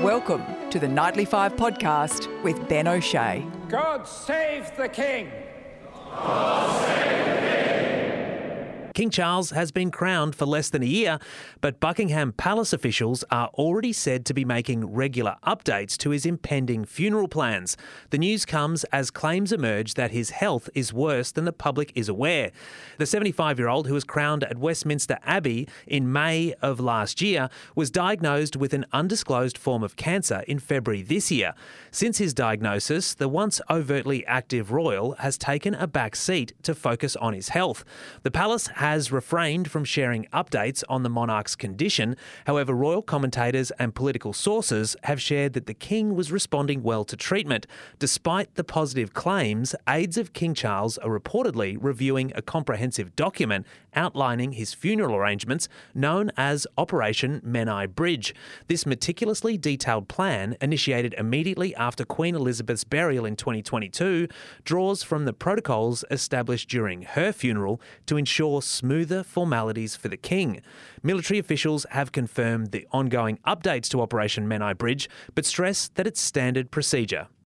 Welcome to the Nightly 5 podcast with Ben O'Shea. God save the King. King Charles has been crowned for less than a year, but Buckingham Palace officials are already said to be making regular updates to his impending funeral plans. The news comes as claims emerge that his health is worse than the public is aware. The 75-year-old, who was crowned at Westminster Abbey in May of last year, was diagnosed with an undisclosed form of cancer in February this year. Since his diagnosis, the once overtly active royal has taken a back seat to focus on his health. The palace has refrained from sharing updates on the monarch's condition. However, royal commentators and political sources have shared that the king was responding well to treatment. Despite the positive claims, aides of King Charles are reportedly reviewing a comprehensive document outlining his funeral arrangements known as Operation Menai Bridge. This meticulously detailed plan, initiated immediately after Queen Elizabeth's burial in 2022, draws from the protocols established during her funeral to ensure smoother formalities for the king. Military officials have confirmed the ongoing updates to Operation Menai Bridge, but stress that it's standard procedure.